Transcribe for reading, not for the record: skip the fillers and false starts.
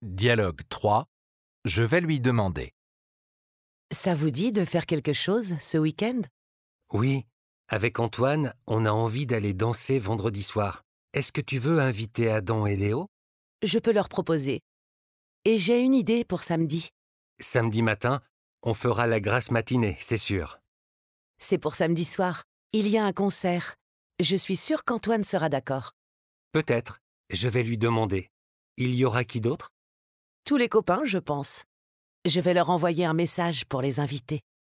Dialogue 3. Je vais lui demander. Ça vous dit de faire quelque chose ce week-end? Oui, avec Antoine, on a envie d'aller danser vendredi soir. Est-ce que tu veux inviter Adam et Léo? Je peux leur proposer. Et j'ai une idée pour samedi. Samedi matin, on fera la grasse matinée, c'est sûr. C'est pour samedi soir. Il y a un concert. Je suis sûre qu'Antoine sera d'accord. Peut-être, je vais lui demander. Il y aura qui d'autre? Tous les copains, je pense. Je vais leur envoyer un message pour les inviter.